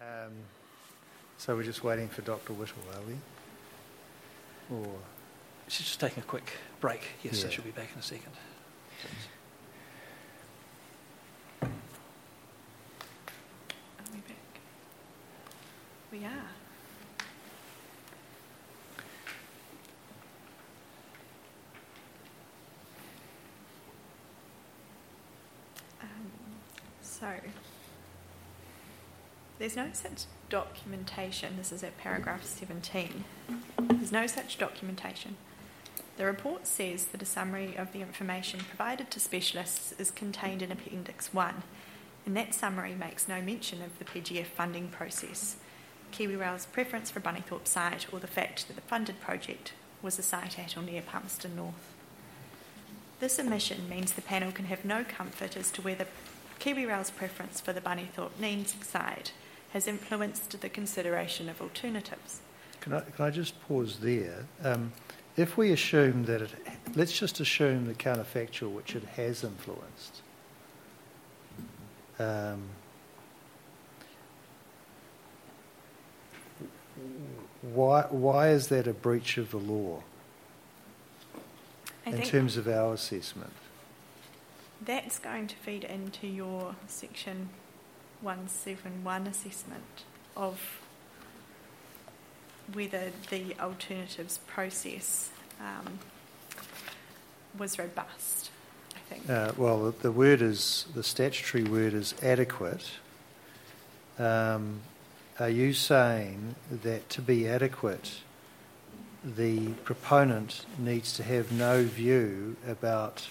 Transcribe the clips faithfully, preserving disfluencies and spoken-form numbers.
Um, so we're just waiting for Doctor Whittle, are we? Or she's just taking a quick break. Yes, Yeah. so she'll be back in a second. Are we back? We are. Um, so, there's no such documentation. This is at paragraph seventeen. There's no such documentation. The report says that a summary of the information provided to specialists is contained in Appendix one, and that summary makes no mention of the P G F funding process, KiwiRail's preference for Bunnythorpe site, or the fact that the funded project was a site at or near Palmerston North. This omission means the panel can have no comfort as to whether KiwiRail's preference for the Bunnythorpe Neens site has influenced the consideration of alternatives. can I, can I just pause there? Um, if we assume that it, let's just assume the counterfactual, which it has influenced. Um, why, why is that a breach of the law I in think terms of our assessment? that's going to feed into your section one seventy-one assessment of whether the alternatives process um, was robust, I think. Uh, well, the, the word is, the statutory word is adequate. Um, are you saying that to be adequate, the proponent needs to have no view about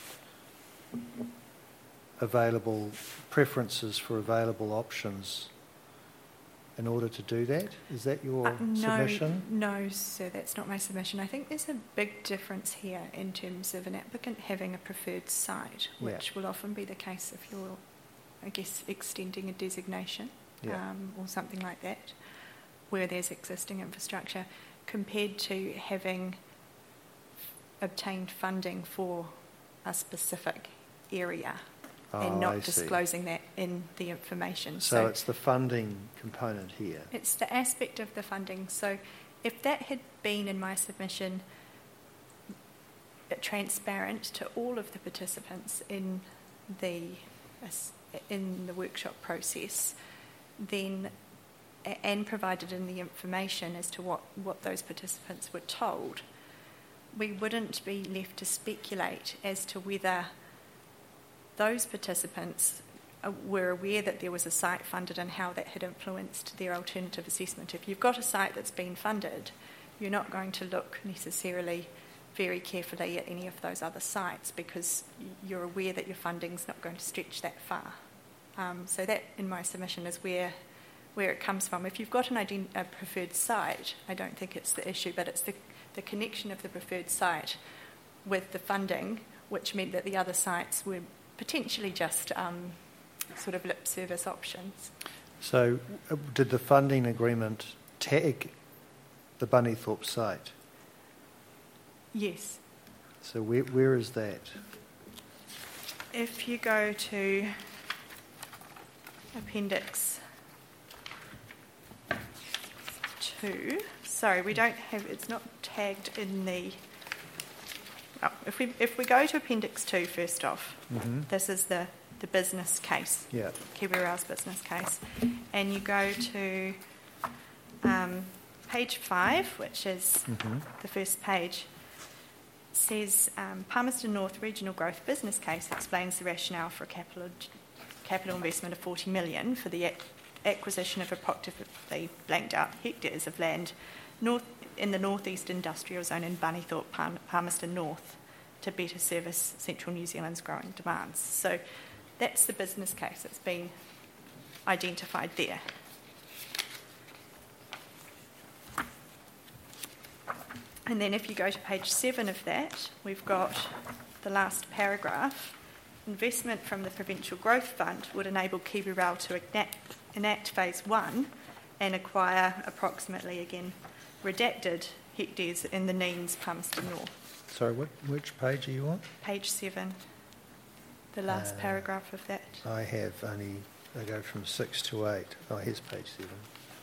available preferences for available options in order to do that? Is that your Uh, no, submission? no, sir, that's not my submission. I think there's a big difference here in terms of an applicant having a preferred site, Yeah. which will often be the case if you're, I guess, extending a designation Yeah. um, or something like that, where there's existing infrastructure, compared to having obtained funding for a specific area Oh, and not I see. disclosing that in the information. So it's the funding component here. It's the aspect of the funding. So if that had been in my submission uh, transparent to all of the participants in the in the workshop process, then and provided in the information as to what, what those participants were told, we wouldn't be left to speculate as to whether those participants were aware that there was a site funded and how that had influenced their alternative assessment. If you've got a site that's been funded, you're not going to look necessarily very carefully at any of those other sites because you're aware that your funding's not going to stretch that far. Um, so that, in my submission, is where where it comes from. If you've got an ident- a preferred site, I don't think it's the issue, but it's the, the connection of the preferred site with the funding, which meant that the other sites were potentially just um, sort of lip service options. So uh, did the funding agreement tag the Bunnythorpe site? Yes. So where, where is that? If you go to Appendix two, sorry, we don't have, it's not tagged in the, oh, if we if we go to Appendix two first off, Mm-hmm. this is the, the business case, Yeah. KiwiRail's business case, and you go to um, page five, which is Mm-hmm. the first page, says um, Palmerston North Regional Growth Business Case explains the rationale for a capital capital investment of forty million dollars for the ac- acquisition of approximately blanked out hectares of land north in the northeast industrial zone in Bunnythorpe, Palm- Palmerston North, to better service central New Zealand's growing demands. So that's the business case that's been identified there. And then if you go to page seven of that, we've got the last paragraph. Investment from the Provincial Growth Fund would enable KiwiRail to enact, enact phase one and acquire approximately, again, redacted hectares in the Neens, Palmerston North. Sorry, what, which page are you on? Page seven, the last Uh, paragraph of that. I have only they go from six to eight. Oh, here's page seven.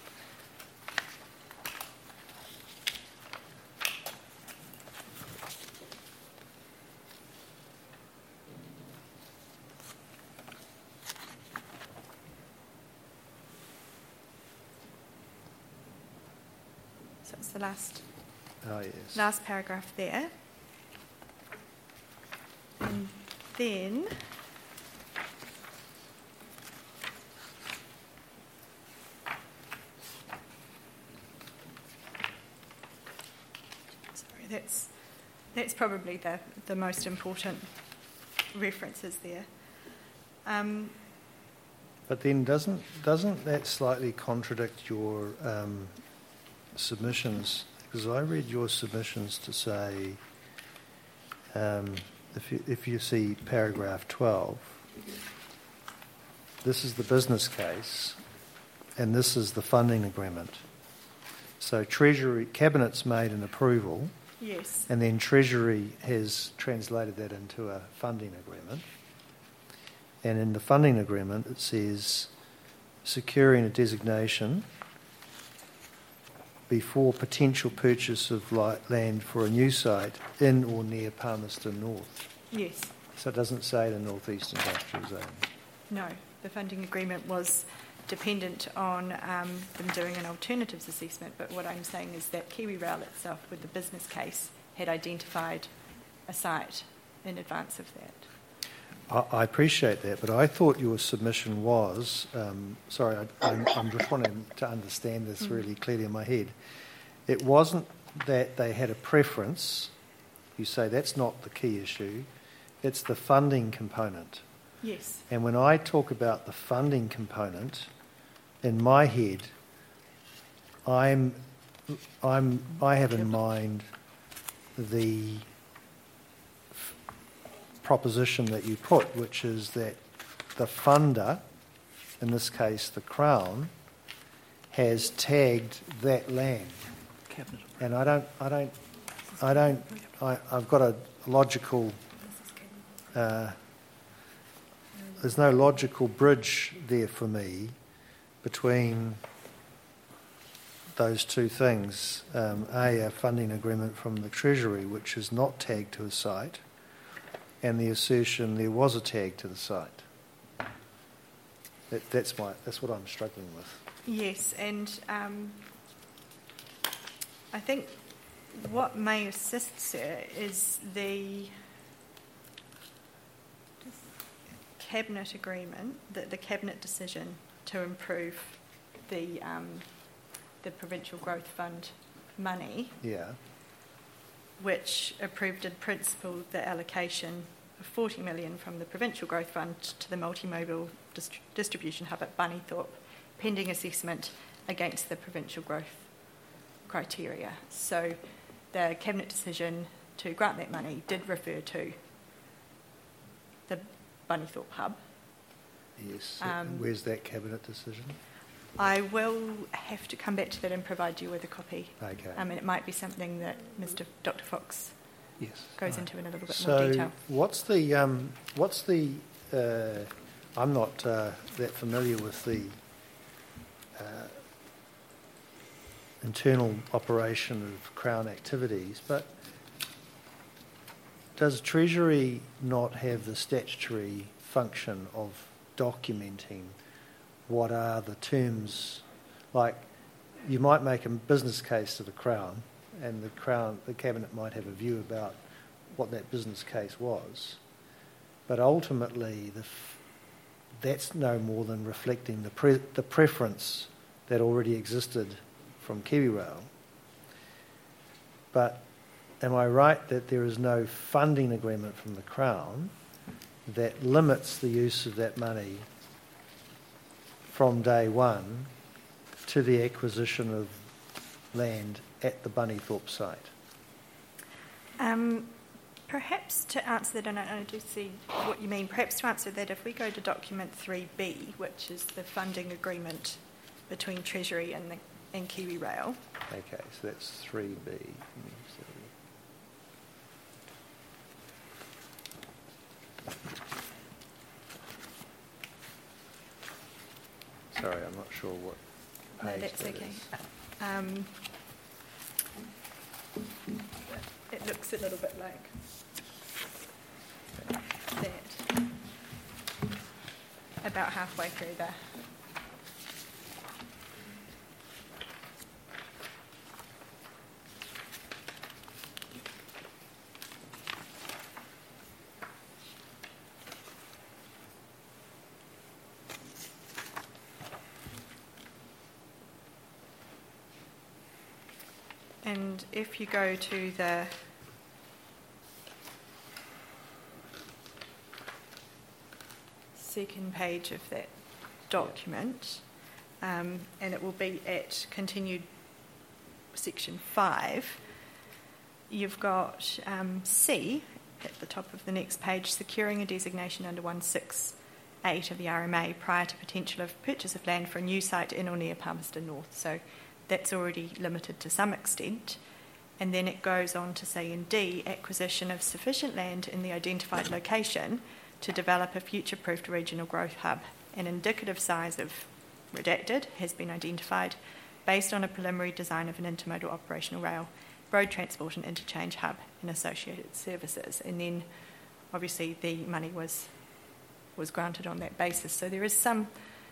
So it's the last, Oh, yes. last paragraph there. And then sorry, that's that's probably the, the most important references there. Um, But then doesn't doesn't that slightly contradict your um, submissions? Because I read your submissions to say, um, if you if you see paragraph twelve, this is the business case, and this is the funding agreement. So Treasury Cabinet's made an approval, yes. and then Treasury has translated that into a funding agreement. And in the funding agreement, it says securing a designation before potential purchase of land for a new site in or near Palmerston North. Yes. So it doesn't say the North East Industrial Zone. No, the funding agreement was dependent on um, them doing an alternatives assessment, but what I'm saying is that KiwiRail itself, with the business case, had identified a site in advance of that. I, I appreciate that, but I thought your submission was, um, sorry, I, I'm, I'm just wanting to understand this really clearly in my head. It wasn't that they had a preference. You say that's not the key issue. It's the funding component. Yes. And when I talk about the funding component, in my head, I'm, I'm, I have in mind the f- proposition that you put, which is that the funder, in this case the Crown, has tagged that land. Cabinet. And I don't, I don't, I don't, I, I've got a logical. Uh, there's no logical bridge there for me between those two things. Um, a, a funding agreement from the Treasury, which is not tagged to a site, and the assertion there was a tag to the site. That, that's my, that's what I'm struggling with. Yes, and um, I think what may assist, sir, is the Cabinet agreement, the, the Cabinet decision to improve the um, the Provincial Growth Fund money, Yeah. which approved in principle the allocation of forty million dollars from the Provincial Growth Fund to the multimodal dist- distribution hub at Bunnythorpe, pending assessment against the provincial growth criteria. So the Cabinet decision to grant that money did refer to the Bunnythorpe hub. Yes. Um, Where's that Cabinet decision? I will have to come back to that and provide you with a copy. Okay. Um, and it might be something that Mister Doctor Fox Yes. goes Right. into in a little bit So more detail. what's the um, what's the? Uh, I'm not uh, that familiar with the uh, internal operation of Crown activities, but does Treasury not have the statutory function of documenting what are the terms? Like, you might make a business case to the Crown, and the Crown, the Cabinet might have a view about what that business case was, but ultimately the f- that's no more than reflecting the pre- the preference that already existed from KiwiRail. But am I right that there is no funding agreement from the Crown that limits the use of that money from day one to the acquisition of land at the Bunnythorpe site? Um, perhaps to answer that, and I, I do see what you mean, perhaps to answer that, if we go to document three B, which is the funding agreement between Treasury and, the, and KiwiRail. Okay, so that's three B. Sorry, I'm not sure what No, page that's that okay. is. Um, it looks a little bit like that. About halfway through there. And if you go to the second page of that document, um, and it will be at continued section five, you've got um, C at the top of the next page, securing a designation under one sixty-eight of the R M A prior to potential of purchase of land for a new site in or near Palmerston North. So that's already limited to some extent. And then it goes on to say in D, acquisition of sufficient land in the identified location to develop a future-proofed regional growth hub. An indicative size of redacted has been identified based on a preliminary design of an intermodal operational rail, road transport and interchange hub and associated services. And then obviously the money was was granted on that basis. So there is some,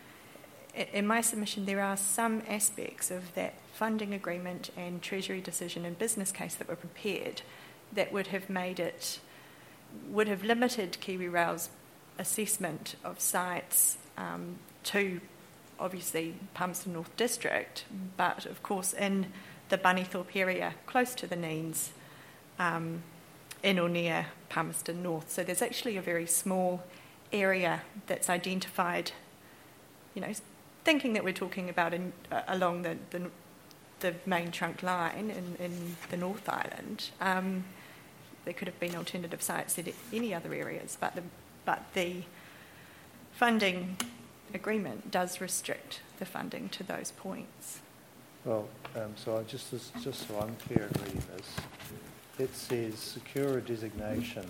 in my submission, there are some aspects of that funding agreement and Treasury decision and business case that were prepared that would have made it, would have limited KiwiRail's assessment of sites um, to obviously Palmerston North District, but of course in the Bunnythorpe area close to the Neens, um, in or near Palmerston North. So there's actually a very small area that's identified, you know, thinking that we're talking about in, uh, along the, the the main trunk line in, in the North Island. Um, there could have been alternative sites in any other areas, but the, but the funding agreement does restrict the funding to those points. Well, um, so I just just so I'm clear in reading this, it says secure a designation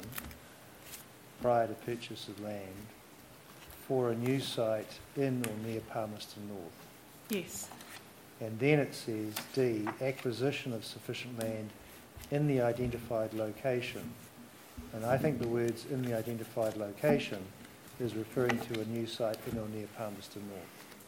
prior to purchase of land for a new site in or near Palmerston North. Yes. And then it says D, acquisition of sufficient land in the identified location. And I think the words in the identified location is referring to a new site in or near Palmerston North.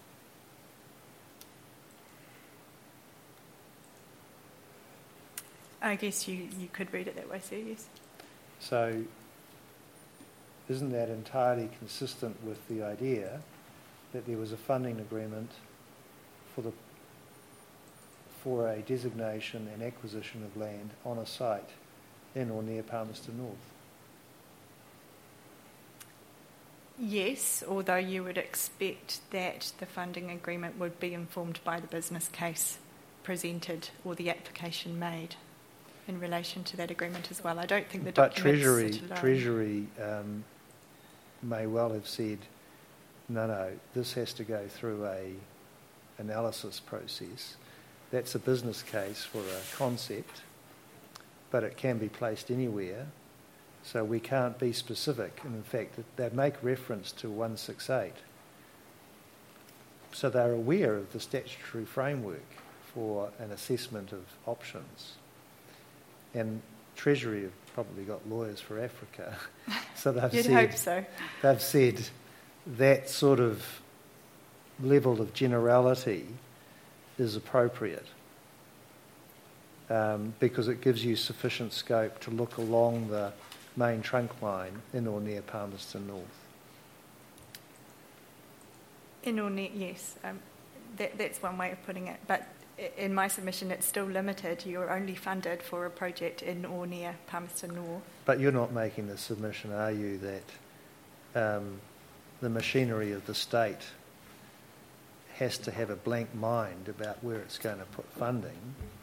I guess you, you could read it that way, sir, yes. So isn't that entirely consistent with the idea that there was a funding agreement for the for a designation and acquisition of land on a site in or near Palmerston North? Yes, although you would expect that the funding agreement would be informed by the business case presented or the application made in relation to that agreement as well. I don't think the but documents Treasury, sit alone. Treasury um, may well have said, no, no, this has to go through a analysis process. That's a business case for a concept, but it can be placed anywhere, so we can't be specific. And in fact, they make reference to one sixty-eight. So they're aware of the statutory framework for an assessment of options. And Treasury have probably got lawyers for Africa, so they've You'd said, hope so. they've said that sort of level of generality is appropriate um, because it gives you sufficient scope to look along the main trunk line in or near Palmerston North. In or near, yes, um, that, that's one way of putting it. But in my submission, it's still limited. You're only funded for a project in or near Palmerston North. But you're not making the submission, are you, that um, the machinery of the state has to have a blank mind about where it's going to put funding?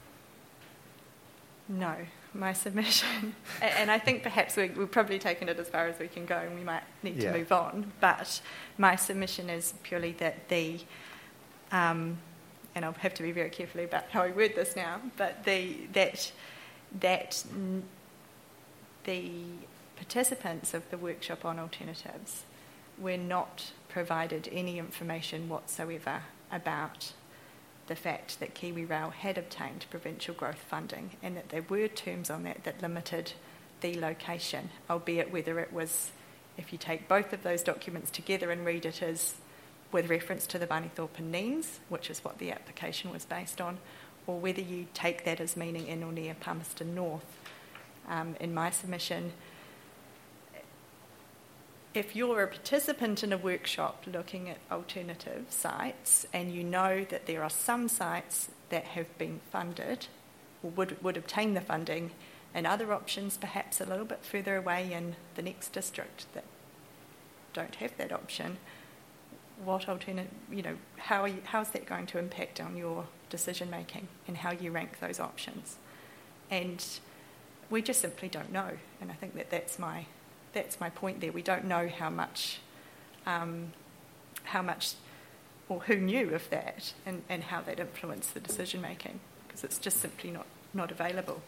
No, my submission, and I think perhaps we, we've probably taken it as far as we can go and we might need Yeah. to move on, but my submission is purely that the, um, and I'll have to be very careful about how I word this now, but the that that the participants of the workshop on alternatives we're not provided any information whatsoever about the fact that KiwiRail had obtained provincial growth funding and that there were terms on that that limited the location, albeit whether it was, if you take both of those documents together and read it as with reference to the Bunnythorpe and Neens, which is what the application was based on, or whether you take that as meaning in or near Palmerston North. Um, in my submission, if you're a participant in a workshop looking at alternative sites and you know that there are some sites that have been funded or would, would obtain the funding and other options perhaps a little bit further away in the next district that don't have that option, what alternate, you know, how are you, how's that going to impact on your decision making and how you rank those options? And we just simply don't know, and I think that that's my that's my point there. We don't know how much, um, how much, or who knew of that, and, and how that influenced the decision making, because it's just simply not not available.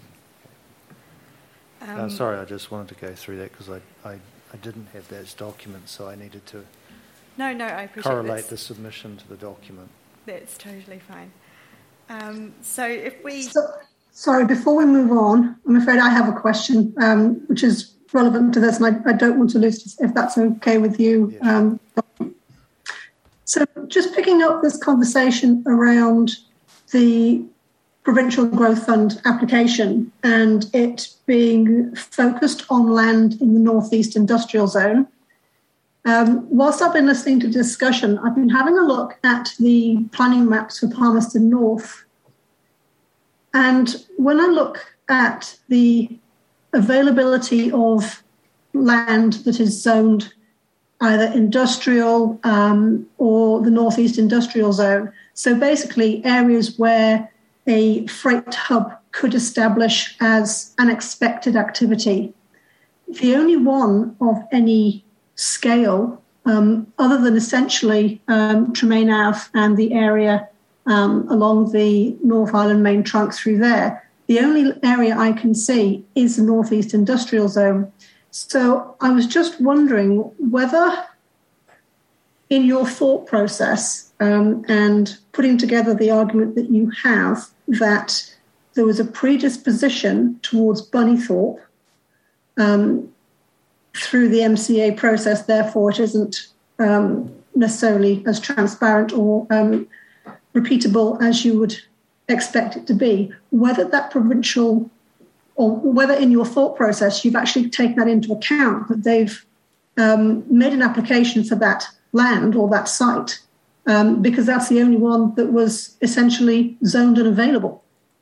Um, uh, sorry, I just wanted to go through that because I, I I didn't have that as document, so I needed to. No, no, I appreciate correlate this. the submission to the document. That's totally fine. Um, so if we... So, sorry, before we move on, I'm afraid I have a question, um, which is relevant to this, and I, I don't want to lose this, if that's okay with you. Yeah. Um, so just picking up this conversation around the Provincial Growth Fund application and it being focused on land in the North East Industrial Zone. Um, whilst I've been listening to discussion, I've been having a look at the planning maps for Palmerston North. And when I look at the availability of land that is zoned either industrial um, or the North East Industrial Zone, so basically areas where a freight hub could establish as an expected activity, the only one of any scale, um, other than essentially um, Tremaine Ave and the area um, along the North Island main trunk through there, the only area I can see is the North East Industrial Zone. So I was just wondering whether in your thought process um, and putting together the argument that you have that there was a predisposition towards Bunnythorpe um, through the M C A process, therefore it isn't um, necessarily as transparent or um, repeatable as you would expect it to be, whether that provincial or whether in your thought process you've actually taken that into account, that they've um, made an application for that land or that site, um, because that's the only one that was essentially zoned and available.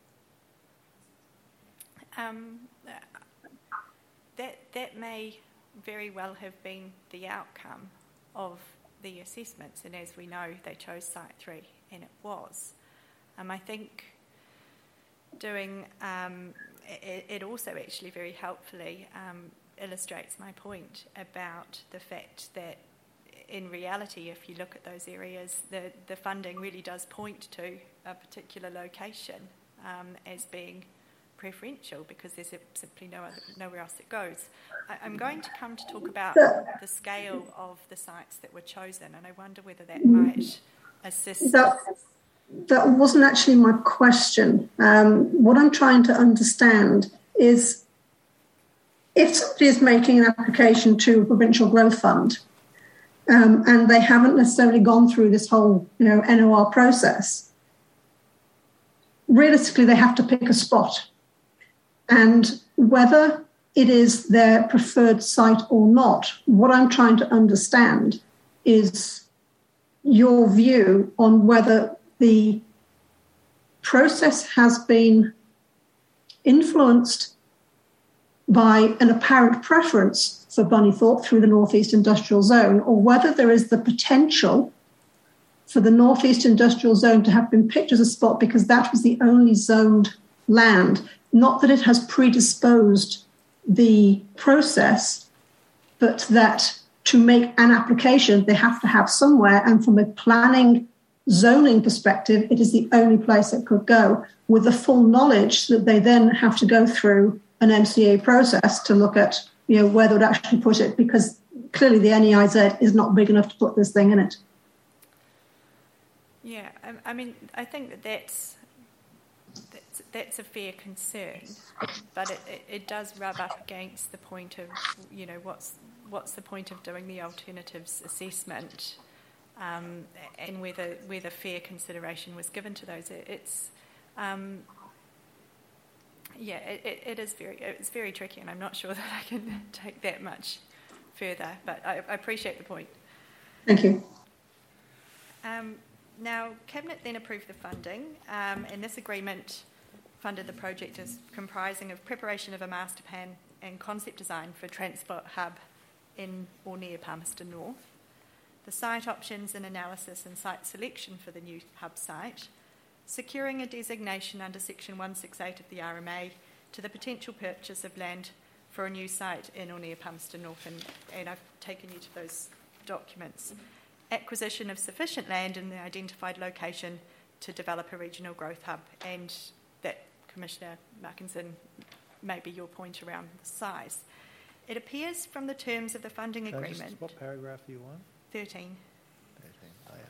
Um, that that may very well have been the outcome of the assessments, and as we know, they chose Site three, and it was. Um, I think doing um, it, it also actually very helpfully um, illustrates my point about the fact that in reality, if you look at those areas, the, the funding really does point to a particular location um, as being preferential because there's simply no other, nowhere else it goes. I, I'm going to come to talk about the scale of the sites that were chosen, and I wonder whether that might assist. That, that wasn't actually my question. Um, what I'm trying to understand is if somebody is making an application to a provincial growth fund um, and they haven't necessarily gone through this whole, you know, N O R process, realistically they have to pick a spot. And whether it is their preferred site or not, what I'm trying to understand is your view on whether the process has been influenced by an apparent preference for Bunnythorpe through the North East Industrial Zone, or whether there is the potential for the North East Industrial Zone to have been picked as a spot because that was the only zoned land. Not that it has predisposed the process, but that to make an application, they have to have somewhere. And from a planning zoning perspective, it is the only place it could go, with the full knowledge that they then have to go through an M C A process to look at, you know, where they would actually put it, because clearly the N E I Z is not big enough to put this thing in it. Yeah, I, I mean, I think that that's, that's, that's a fair concern, but it, it, it does rub up against the point of, you know, what's what's the point of doing the alternatives assessment, um, and whether whether fair consideration was given to those. It, it's um, yeah, it, it, it is very it's very tricky, and I'm not sure that I can take that much further, but I, I appreciate the point. Thank you. Um, now, Cabinet then approved the funding, um, and this agreement funded the project as comprising of preparation of a master plan and concept design for transport hub in or near Palmerston North, the site options and analysis and site selection for the new hub site, securing a designation under Section one sixty-eight of the R M A to the potential purchase of land for a new site in or near Palmerston North, and, and I've taken you to those documents. Acquisition of sufficient land in the identified location to develop a regional growth hub, and that, Commissioner Markinson, may be your point around the size. It appears from the terms of the funding So agreement... Just, what paragraph are you on? thirteen. thirteen, oh yeah.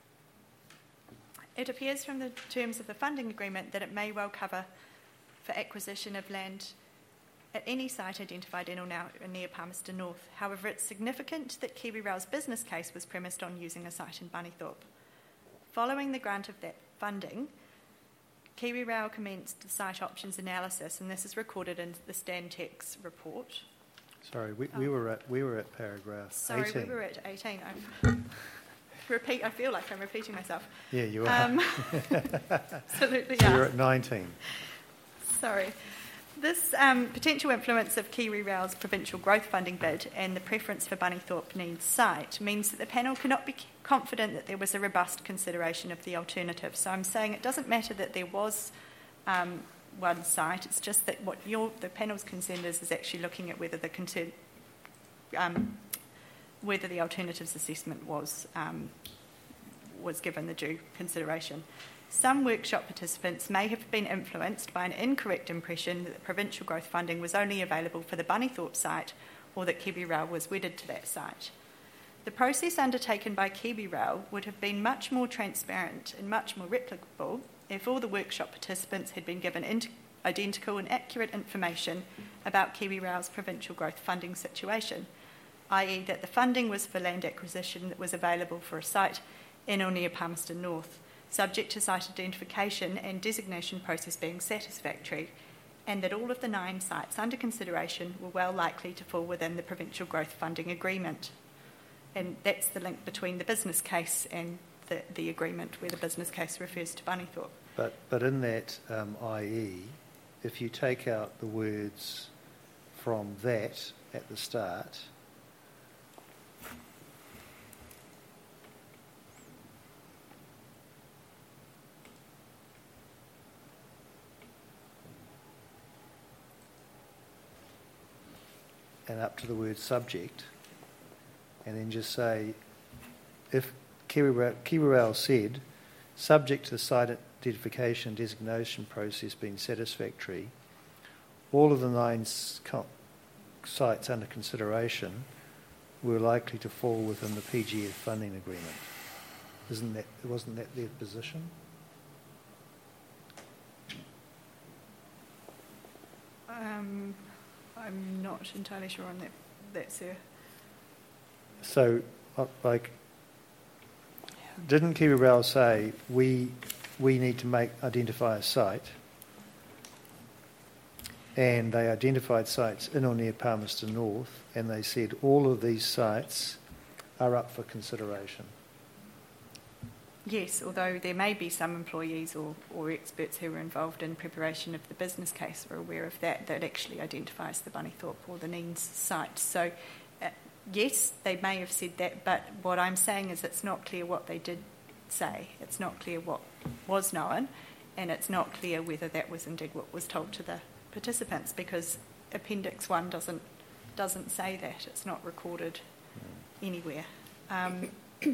It appears from the terms of the funding agreement that it may well cover for acquisition of land at any site identified in or now near Palmerston North. However, it's significant that KiwiRail's business case was premised on using a site in Bunnythorpe. Following the grant of that funding, KiwiRail commenced the site options analysis, and this is recorded in the Stantec report. Sorry, we, we Oh. were at we were at paragraph Sorry, eighteen. we were at eighteen. I'm repeat. I feel like I'm repeating myself. Yeah, you are. Um, absolutely, so are. you're at nineteen. Sorry. This um, potential influence of KiwiRail's provincial growth funding bid and the preference for Bunnythorpe Needs site means that the panel cannot be confident that there was a robust consideration of the alternative. So I'm saying it doesn't matter that there was um, one site, it's just that what your, the panel's concern is is actually looking at whether the concern, um, whether the alternatives assessment was um, was given the due consideration. Some workshop participants may have been influenced by an incorrect impression that the provincial growth funding was only available for the Bunnythorpe site, or that KiwiRail was wedded to that site. The process undertaken by KiwiRail would have been much more transparent and much more replicable if all the workshop participants had been given int- identical and accurate information about KiwiRail's provincial growth funding situation, that is that the funding was for land acquisition that was available for a site in or near Palmerston North, subject to site identification and designation process being satisfactory, and that all of the nine sites under consideration were well likely to fall within the provincial growth funding agreement. And that's the link between the business case and the, the agreement, where the business case refers to Bunnythorpe. But but in that um, that is, if you take out the words from that at the start, and up to the word subject, and then just say, if KiwiRail, KiwiRail said, subject to the site identification designation process being satisfactory, all of the nine sites under consideration were likely to fall within the P G F funding agreement. Isn't that, wasn't that their position? Um, I'm not entirely sure on that, that sir. So, uh, like, didn't KiwiRail say we we need to make identify a site, and they identified sites in or near Palmerston North, and they said all of these sites are up for consideration? Yes, although there may be some employees or, or experts who were involved in preparation of the business case who are aware of that, that actually identifies the Bunnythorpe or the Neens site. So, uh, yes, they may have said that, but what I'm saying is it's not clear what they did say. It's not clear what was known, and it's not clear whether that was indeed what was told to the participants, because Appendix one doesn't doesn't say that. It's not recorded anywhere. Um,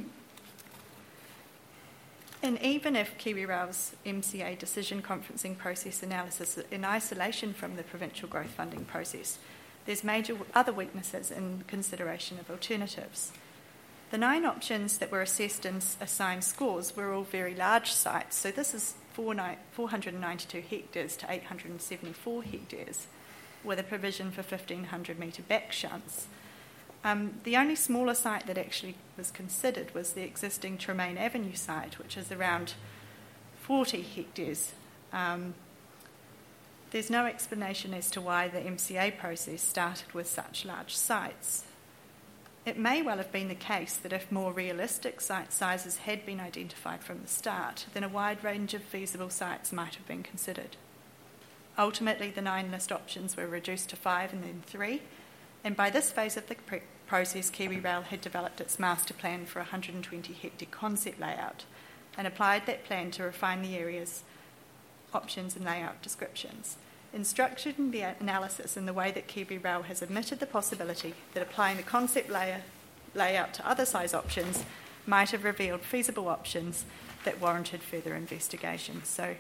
And even if KiwiRail's M C A decision conferencing process analysis in isolation from the provincial growth funding process there's major other weaknesses in consideration of alternatives. The nine options that were assessed and assigned scores were all very large sites, so this is four hundred ninety-two hectares to eight hundred seventy-four hectares, with a provision for fifteen hundred metre back shunts. Um, the only smaller site that actually was considered was the existing Tremaine Avenue site, which is around forty hectares. Um, there's no explanation as to why the M C A process started with such large sites. It may well have been the case that if more realistic site sizes had been identified from the start, then a wide range of feasible sites might have been considered. Ultimately, the nine list options were reduced to five and then three, and by this phase of the pre- process, KiwiRail had developed its master plan for a one hundred twenty hectare concept layout and applied that plan to refine the area's options and layout descriptions. In structuring the analysis in the way that KiwiRail has admitted the possibility that applying the concept layer, layout to other size options might have revealed feasible options that warranted further investigation. So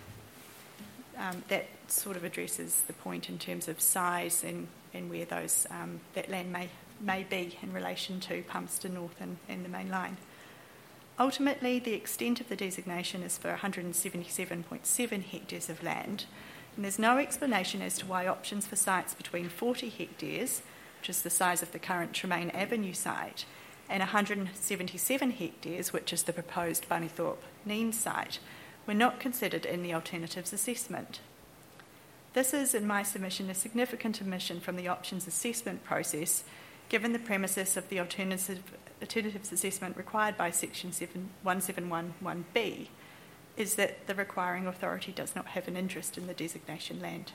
um, that sort of addresses the point in terms of size and, and where those um, that land may, may be in relation to Palmerston North and, and the main line. Ultimately, the extent of the designation is for one hundred seventy-seven point seven hectares of land, and there's no explanation as to why options for sites between forty hectares, which is the size of the current Tremaine Avenue site, and one hundred seventy-seven hectares, which is the proposed Bunnythorpe Neen site, were not considered in the alternatives assessment. This is, in my submission, a significant omission from the options assessment process, given the premises of the alternative, alternatives assessment required by Section one seven one one B, is that the requiring authority does not have an interest in the designation land.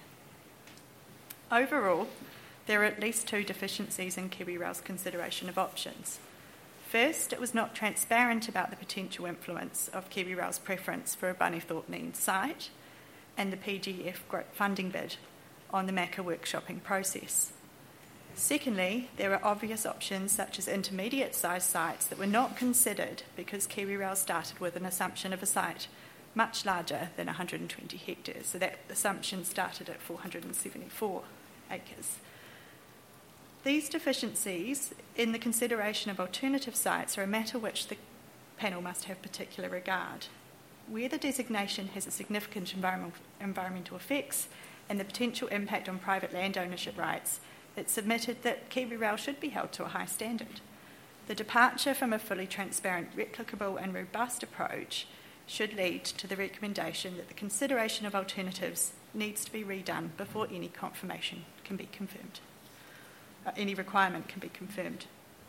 Overall, there are at least two deficiencies in KiwiRail's consideration of options. First, it was not transparent about the potential influence of KiwiRail's preference for a Bunnythorpe Neen site and the P G F funding bid on the Macca workshopping process. Secondly, there are obvious options such as intermediate size sites that were not considered because KiwiRail started with an assumption of a site much larger than one hundred twenty hectares. So that assumption started at four hundred seventy-four acres. These deficiencies in the consideration of alternative sites are a matter which the panel must have particular regard. Where the designation has a significant environmental, environmental effects and the potential impact on private land ownership rights, it's submitted that KiwiRail should be held to a high standard. The departure from a fully transparent, replicable and robust approach should lead to the recommendation that the consideration of alternatives needs to be redone before any confirmation can be confirmed. Uh, any requirement can be confirmed.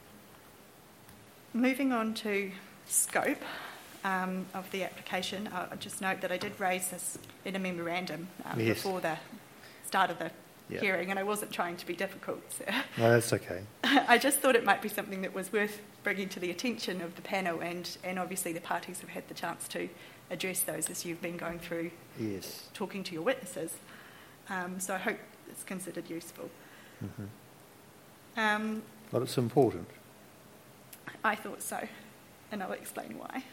Moving on to scope um, of the application, I'll just note that I did raise this in a memorandum um, yes. before the start of the Yep. hearing, and I wasn't trying to be difficult. So No, that's okay. I just thought it might be something that was worth bringing to the attention of the panel, and, and obviously the parties have had the chance to address those as you've been going through Yes. talking to your witnesses. Um, so I hope it's considered useful. Mm-hmm. Um, Well, it's important. I thought so, and I'll explain why.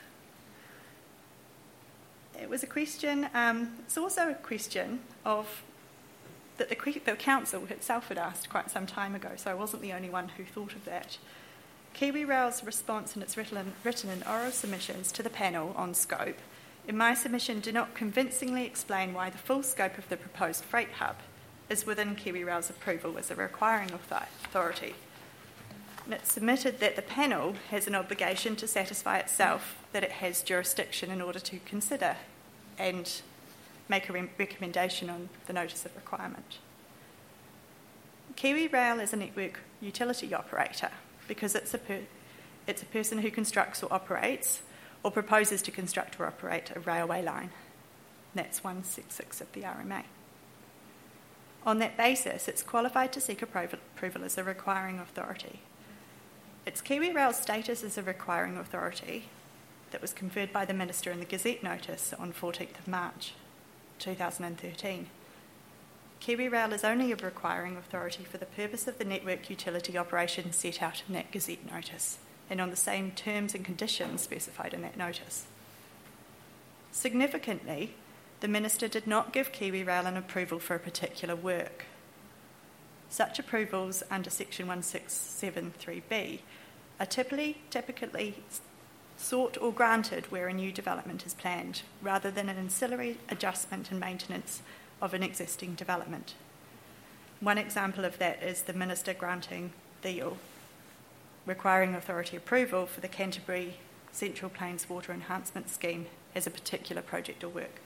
It was a question, um, it's also a question of that the, the council itself had asked quite some time ago, so I wasn't the only one who thought of that. KiwiRail's response in its written, written and oral submissions to the panel on scope, in my submission, do not convincingly explain why the full scope of the proposed freight hub is within KiwiRail's approval as a requiring authority. And it's submitted that the panel has an obligation to satisfy itself that it has jurisdiction in order to consider and make a re- recommendation on the notice of requirement. KiwiRail is a network utility operator because it's a, per- it's a person who constructs or operates or proposes to construct or operate a railway line. That's one sixty-six of the R M A. On that basis, it's qualified to seek approval, approval as a requiring authority. It's KiwiRail's status as a requiring authority that was conferred by the Minister in the Gazette notice on fourteenth of March two thousand thirteen. KiwiRail is only a requiring authority for the purpose of the network utility operation set out in that Gazette notice and on the same terms and conditions specified in that notice. Significantly, the Minister did not give KiwiRail an approval for a particular work. Such approvals under section one six seven three B are typically, typically sought or granted where a new development is planned, rather than an ancillary adjustment and maintenance of an existing development. One example of that is the Minister granting the or requiring authority approval for the Canterbury Central Plains Water Enhancement Scheme as a particular project or work.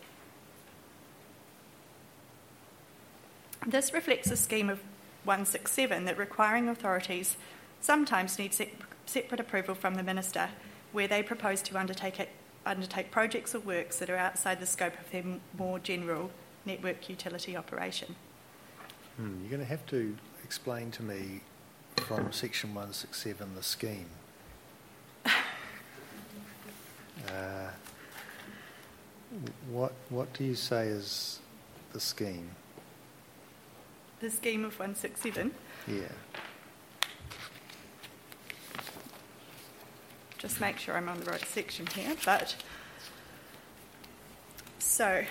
This reflects a scheme of one sixty-seven that requiring authorities sometimes need se- separate approval from the Minister where they propose to undertake, it, undertake projects or works that are outside the scope of their m- more general network utility operation. Hmm, you're going to have to explain to me from section one sixty-seven the scheme. uh, what what do you say is the scheme? The scheme of one sixty-seven. Yeah. Just make sure I'm on the right section here, but so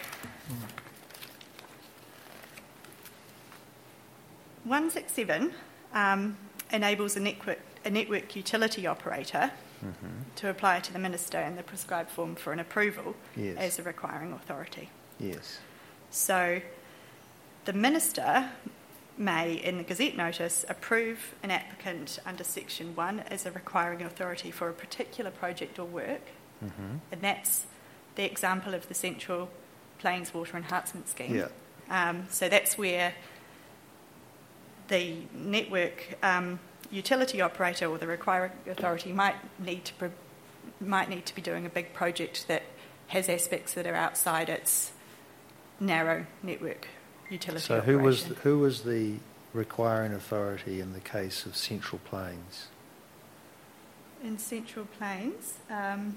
one sixty-seven um, enables a network, a network utility operator mm-hmm. to apply to the Minister in the prescribed form for an approval yes. as a requiring authority. Yes. So the Minister may, in the Gazette notice, approve an applicant under section one as a requiring authority for a particular project or work, mm-hmm. and that's the example of the Central Plains Water Enhancement Scheme. Yeah. Um, so that's where the network um, utility operator or the requiring authority might need to pro- might need to be doing a big project that has aspects that are outside its narrow network utility so operation. who was the, who was the requiring authority in the case of Central Plains? In Central Plains, um,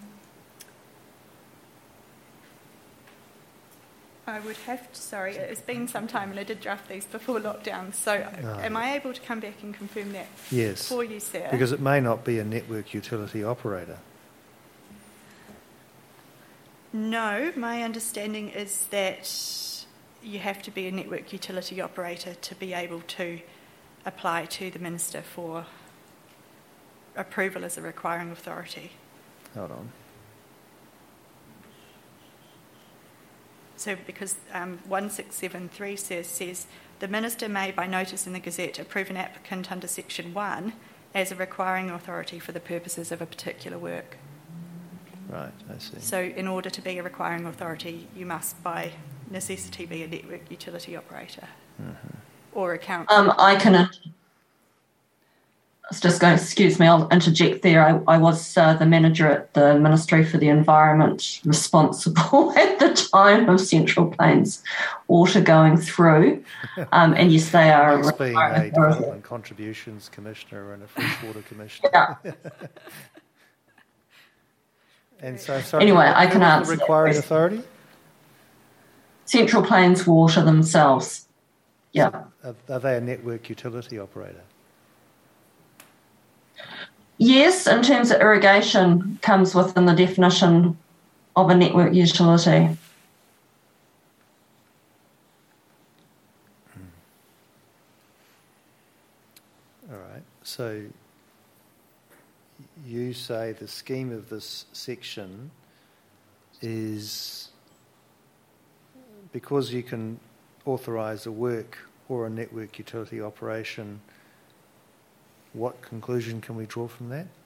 I would have to, sorry, it's been some time and I did draft these before lockdown, so Oh. am I able to come back and confirm that Yes. for you, sir? Because it may not be a network utility operator. No, my understanding is that you have to be a network utility operator to be able to apply to the Minister for approval as a requiring authority. Hold on. So because um, one six seven three says, says the Minister may, by notice in the Gazette, approve an applicant under section one as a requiring authority for the purposes of a particular work. Right, I see. So in order to be a requiring authority, you must by necessity be a network utility operator mm-hmm. or account. Um, I can. I was just going. Excuse me. I'll interject there. I, I was uh, the manager at the Ministry for the Environment, responsible at the time of Central Plains water going through. Um, and yes, they are. That's a being a development contributions commissioner and a freshwater commissioner. Yeah. And so, sorry, anyway, who, I can who answer the requiring authority? Central Plains Water themselves. Yeah. Are, are they a network utility operator? Yes, in terms of irrigation, comes within the definition of a network utility. Hmm. All right. So you say the scheme of this section is because you can authorise a work or a network utility operation. What conclusion can we draw from that?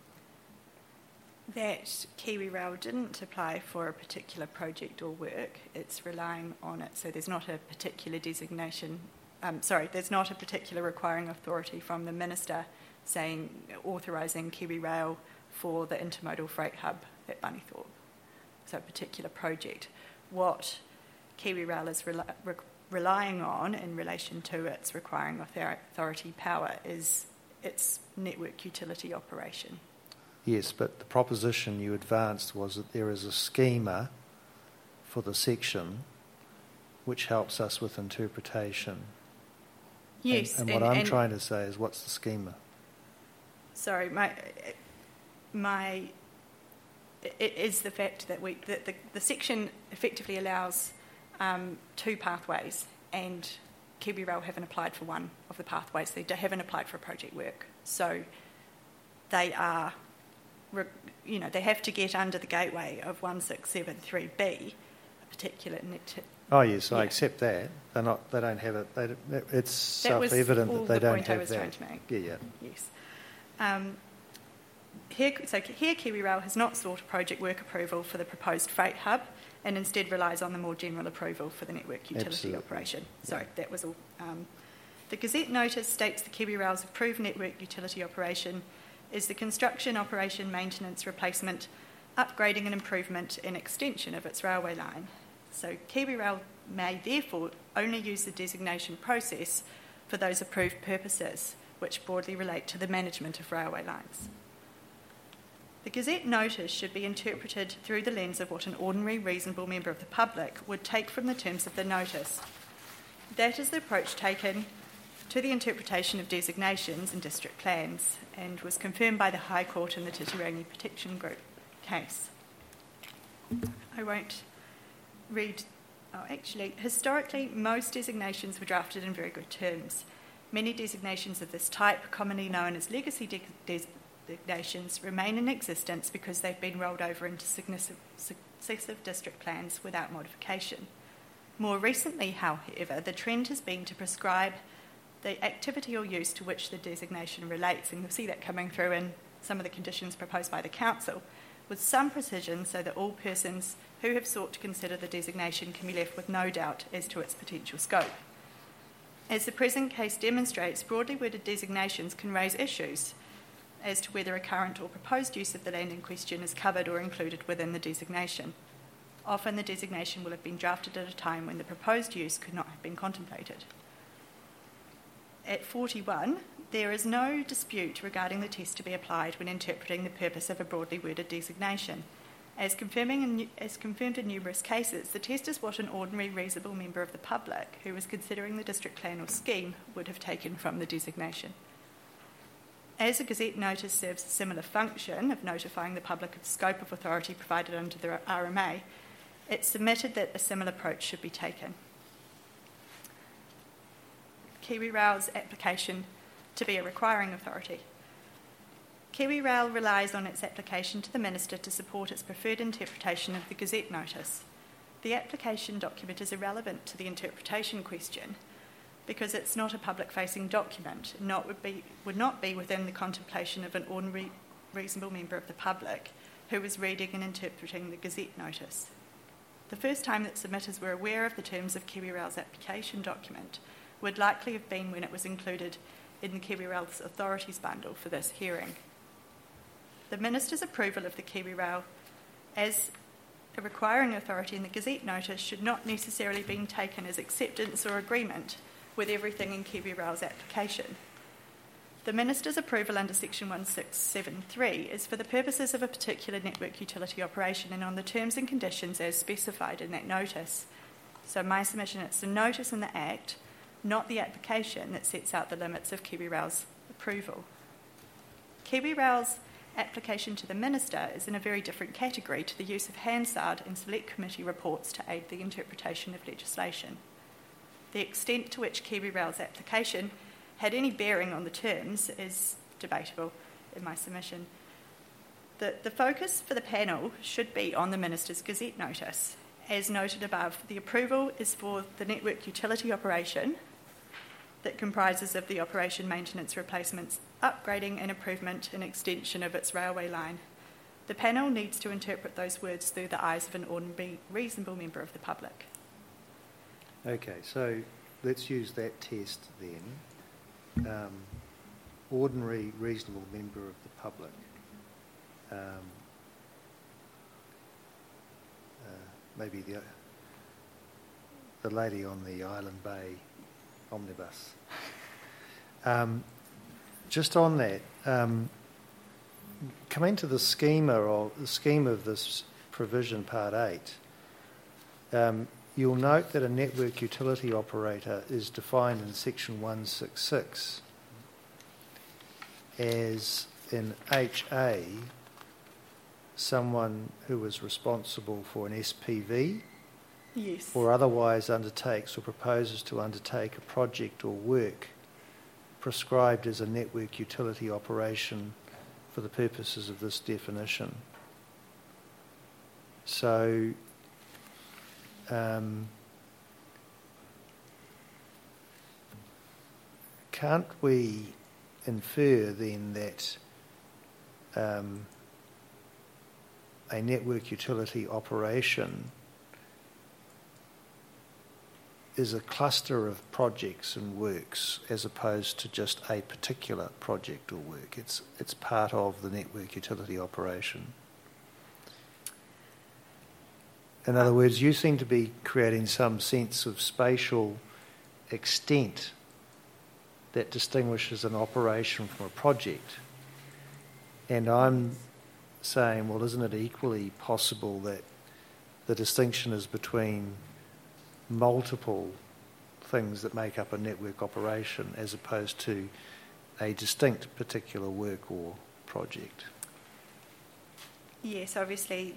That KiwiRail didn't apply for a particular project or work. It's relying on it. So there's not a particular designation. Um, sorry, there's not a particular requiring authority from the Minister saying authorising KiwiRail for the intermodal freight hub at Bunnythorpe. So a particular project. What KiwiRail is rel- re- relying on in relation to its requiring author- authority power is its network utility operation. Yes, but the proposition you advanced was that there is a schema for the section which helps us with interpretation. Yes. And, and what and, I'm and trying to say is, what's the schema? Sorry, my my it is the fact that we that the, the section effectively allows um, two pathways, and KiwiRail haven't applied for one of the pathways. They haven't applied for project work. So they are, you know, they have to get under the gateway of one six seven three B, a particular net. Oh yes, I yeah. accept that. They're not. They don't have it. They, it's that was self-evident all that they the don't point have I was that. trying to make. Yeah, yeah. Yes. Um, here, so here, KiwiRail has not sought a project work approval for the proposed freight hub, and instead relies on the more general approval for the network utility Absolutely. operation. Sorry, Yeah. that was all. Um, the Gazette notice states the KiwiRail's approved network utility operation is the construction, operation, maintenance, replacement, upgrading and improvement and extension of its railway line. So KiwiRail may therefore only use the designation process for those approved purposes, which broadly relate to the management of railway lines. The Gazette notice should be interpreted through the lens of what an ordinary, reasonable member of the public would take from the terms of the notice. That is the approach taken to the interpretation of designations in district plans and was confirmed by the High Court in the Titirangi Protection Group case. I won't read... Oh, actually, historically, most designations were drafted in very good terms. Many designations of this type, commonly known as legacy de- designations, remain in existence because they've been rolled over into successive district plans without modification. More recently, however, the trend has been to prescribe the activity or use to which the designation relates, and you'll see that coming through in some of the conditions proposed by the Council, with some precision so that all persons who have sought to consider the designation can be left with no doubt as to its potential scope. As the present case demonstrates, broadly worded designations can raise issues as to whether a current or proposed use of the land in question is covered or included within the designation. Often the designation will have been drafted at a time when the proposed use could not have been contemplated. At forty-one, there is no dispute regarding the test to be applied when interpreting the purpose of a broadly worded designation. As, confirming in, as confirmed in numerous cases, the test is what an ordinary, reasonable member of the public who was considering the district plan or scheme would have taken from the designation. As a Gazette notice serves a similar function of notifying the public of the scope of authority provided under the R M A, it's submitted that a similar approach should be taken. KiwiRail's application to be a requiring authority. KiwiRail relies on its application to the Minister to support its preferred interpretation of the Gazette notice. The application document is irrelevant to the interpretation question because it's not a public-facing document and not would, be, would not be within the contemplation of an ordinary, reasonable member of the public who was reading and interpreting the Gazette notice. The first time that submitters were aware of the terms of KiwiRail's application document would likely have been when it was included in the KiwiRail's authorities bundle for this hearing. The Minister's approval of the KiwiRail as a requiring authority in the Gazette notice should not necessarily be taken as acceptance or agreement with everything in KiwiRail's application. The Minister's approval under section one six seven three is for the purposes of a particular network utility operation and on the terms and conditions as specified in that notice. So my submission, it's the notice in the Act, not the application, that sets out the limits of KiwiRail's approval. KiwiRail's application to the Minister is in a very different category to the use of Hansard and Select Committee reports to aid the interpretation of legislation. The extent to which KiwiRail's application had any bearing on the terms is debatable in my submission. The, the focus for the panel should be on the Minister's Gazette notice. As noted above, the approval is for the network utility operation that comprises of the operation, maintenance, replacements, upgrading and improvement and extension of its railway line. The panel needs to interpret those words through the eyes of an ordinary, reasonable member of the public. Okay, so let's use that test then. Um, ordinary, reasonable member of the public. Um, uh, maybe the the lady on the Island Bay omnibus. Um, just on that, um, coming to the schema or the scheme of this provision, Part eight. Um, You'll note that a network utility operator is defined in section one sixty-six as in H A someone who is responsible for an S P V Yes. or otherwise undertakes or proposes to undertake a project or work prescribed as a network utility operation for the purposes of this definition. So, um, can't we infer then that um, a network utility operation is a cluster of projects and works as opposed to just a particular project or work? It's, it's part of the network utility operation. In other words, you seem to be creating some sense of spatial extent that distinguishes an operation from a project. And I'm saying, well, isn't it equally possible that the distinction is between multiple things that make up a network operation as opposed to a distinct particular work or project? Yes, obviously,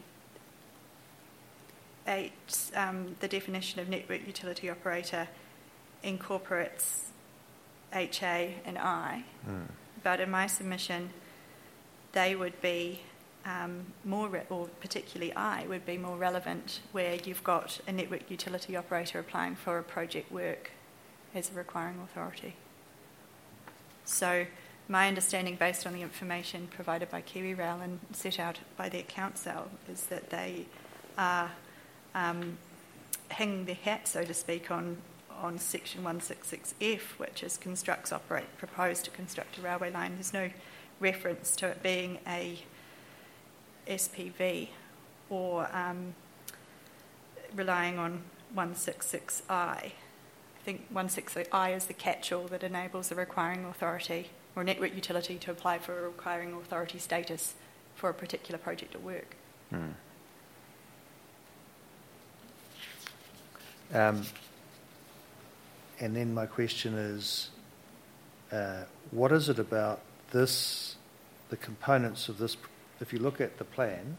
eight, um, the definition of network utility operator incorporates H A and I, mm. but in my submission, they would be um, more, re- or particularly I, would be more relevant where you've got a network utility operator applying for a project work as a requiring authority. So my understanding, based on the information provided by KiwiRail and set out by their council, is that they are um, hanging their hat, so to speak, on on section one sixty-six F, which is constructs, operate, propose to construct a railway line. There's no reference to it being a S P V or um, relying on one sixty-six I. I think one sixty-six I is the catch-all that enables a requiring authority or network utility to apply for a requiring authority status for a particular project or work. Hmm. Um, and then my question is, uh, what is it about this, the components of this, if you look at the plan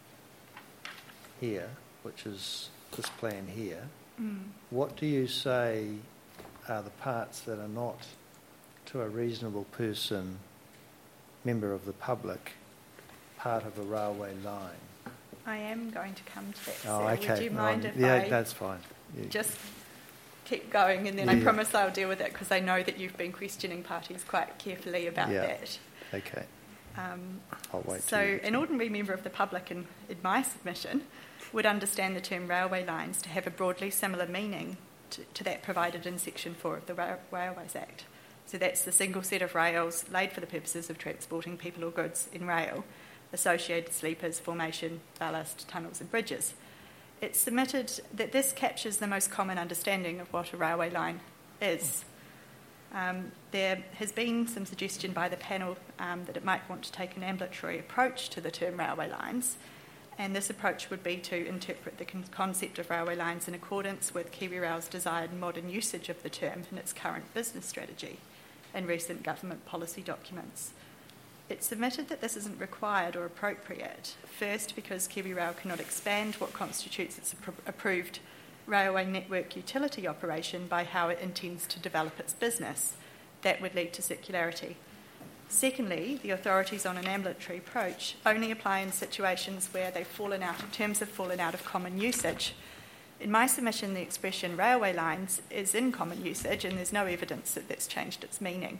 here, which is this plan here, mm. what do you say are the parts that are not, to a reasonable person, member of the public, part of a railway line? I am going to come to that. Oh, Sarah. okay. Would you mind um, if yeah, I that's fine. Yeah. just keep going, and then yeah, I yeah. promise I'll deal with it, because I know that you've been questioning parties quite carefully about yeah. that. Okay. Um, I'll wait. So an ordinary member of the public, in, in my submission, would understand the term railway lines to have a broadly similar meaning to, to that provided in Section four of the Ra- Railways Act. So that's the single set of rails laid for the purposes of transporting people or goods in rail, associated sleepers, formation, ballast, tunnels and bridges. It's submitted that this captures the most common understanding of what a railway line is. Um, there has been some suggestion by the panel um, that it might want to take an ambulatory approach to the term railway lines, and this approach would be to interpret the con- concept of railway lines in accordance with KiwiRail's desired modern usage of the term in its current business strategy and recent government policy documents. It's submitted that this isn't required or appropriate, first because KiwiRail cannot expand what constitutes its appro- approved railway network utility operation by how it intends to develop its business. That would lead to circularity. Secondly, the authorities on an ambulatory approach only apply in situations where they've fallen out, terms have fallen out of common usage. In my submission, the expression railway lines is in common usage, and there's no evidence that that's changed its meaning.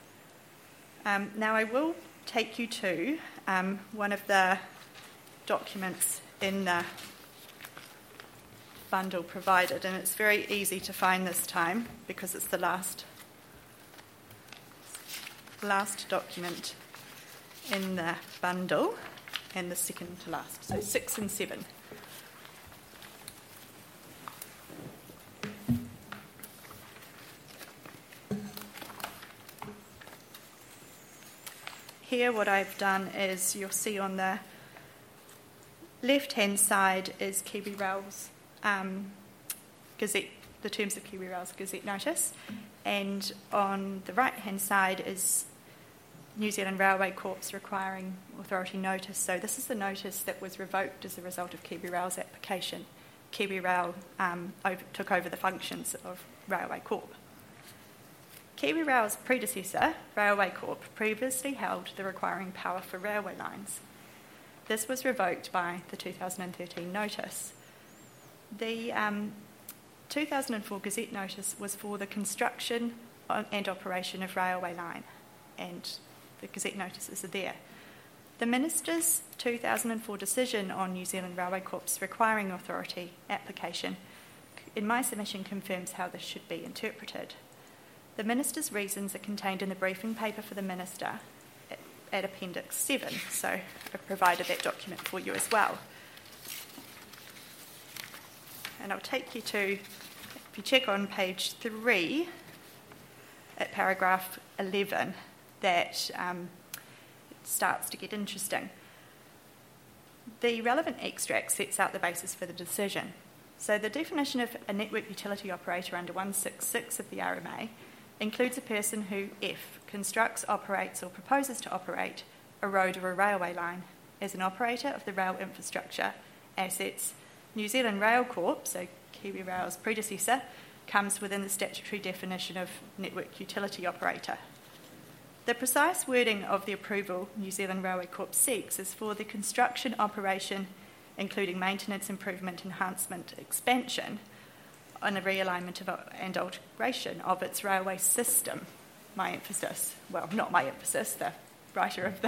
Um, now, I will take you to um, one of the documents in the bundle provided, and it's very easy to find this time because it's the last last document in the bundle and the second to last, so six and seven. Here what I've done is, you'll see on the left-hand side is KiwiRail's um, Gazette, the terms of KiwiRail's Gazette notice, and on the right-hand side is New Zealand Railway Corp's requiring authority notice. So this is the notice that was revoked as a result of KiwiRail's application. KiwiRail um, over, took over the functions of Railway Corp. KiwiRail's predecessor, Railway Corp, previously held the requiring power for railway lines. This was revoked by the two thousand thirteen notice. The um, two thousand four Gazette notice was for the construction and operation of railway line, and the Gazette notices are there. The Minister's two thousand four decision on New Zealand Railway Corp's requiring authority application, in my submission, confirms how this should be interpreted. The Minister's reasons are contained in the briefing paper for the Minister at, at Appendix seven, so I've provided that document for you as well. And I'll take you to, if you check on page three, at paragraph eleven, that um, it starts to get interesting. The relevant extract sets out the basis for the decision. So the definition of a network utility operator under one sixty-six of the R M A includes a person who, F, constructs, operates or proposes to operate a road or a railway line as an operator of the rail infrastructure assets. New Zealand Rail Corp, so KiwiRail's predecessor, comes within the statutory definition of network utility operator. The precise wording of the approval New Zealand Railway Corp seeks is for the construction, operation, including maintenance, improvement, enhancement, expansion, on a realignment of, and alteration of its railway system. My emphasis, well, not my emphasis, the writer of the,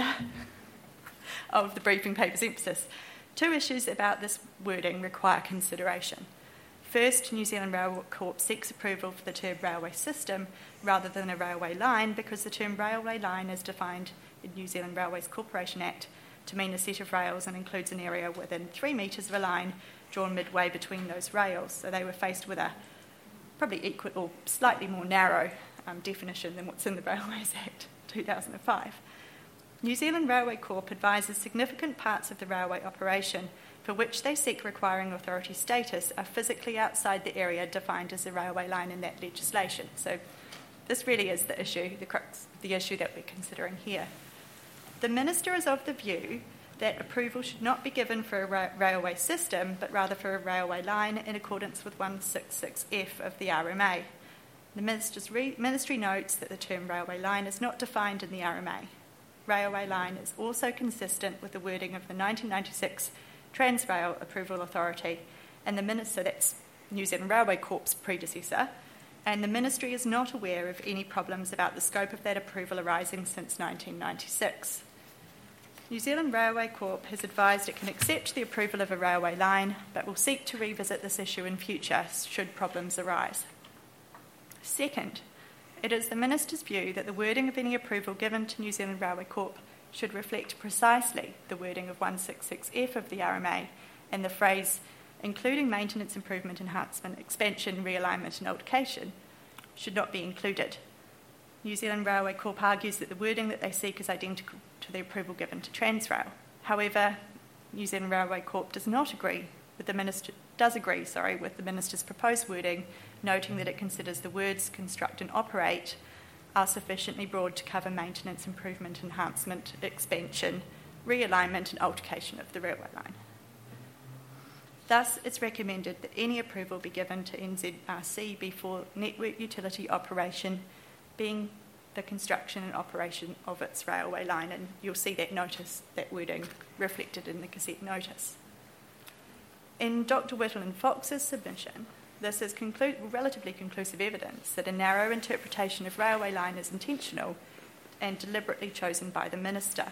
of the briefing paper's emphasis. Two issues about this wording require consideration. First, New Zealand Railway Corp seeks approval for the term railway system rather than a railway line because the term railway line is defined in New Zealand Railways Corporation Act to mean a set of rails and includes an area within three metres of a line drawn midway between those rails. So they were faced with a probably equal or slightly more narrow um, definition than what's in the Railways Act two thousand five. New Zealand Railway Corp advises significant parts of the railway operation for which they seek requiring authority status are physically outside the area defined as a railway line in that legislation. So this really is the issue, the crux of the issue that we're considering here. The Minister is of the view that approval should not be given for a ra- railway system, but rather for a railway line in accordance with one sixty-six F of the R M A. The Minister's re- Ministry notes that the term railway line is not defined in the R M A. Railway line is also consistent with the wording of the nineteen ninety-six Transrail Approval Authority, and the Minister, that's New Zealand Railway Corp's predecessor, and the Ministry is not aware of any problems about the scope of that approval arising since nineteen ninety-six. New Zealand Railway Corp has advised it can accept the approval of a railway line, but will seek to revisit this issue in future should problems arise. Second, it is the Minister's view that the wording of any approval given to New Zealand Railway Corp should reflect precisely the wording of one sixty-six F of the R M A and the phrase including maintenance, improvement, enhancement, expansion, realignment and altercation should not be included. New Zealand Railway Corp argues that the wording that they seek is identical to the approval given to Transrail. However, New Zealand Railway Corp does not agree with the Minister, does agree, sorry, with the Minister's proposed wording, noting that it considers the words construct and operate are sufficiently broad to cover maintenance, improvement, enhancement, expansion, realignment and altercation of the railway line. Thus, it's recommended that any approval be given to N Z R C before network utility operation being the construction and operation of its railway line, and you'll see that notice, that wording reflected in the Gazette notice. In Doctor Whittle and Fox's submission, this is conclu- relatively conclusive evidence that a narrow interpretation of railway line is intentional and deliberately chosen by the Minister.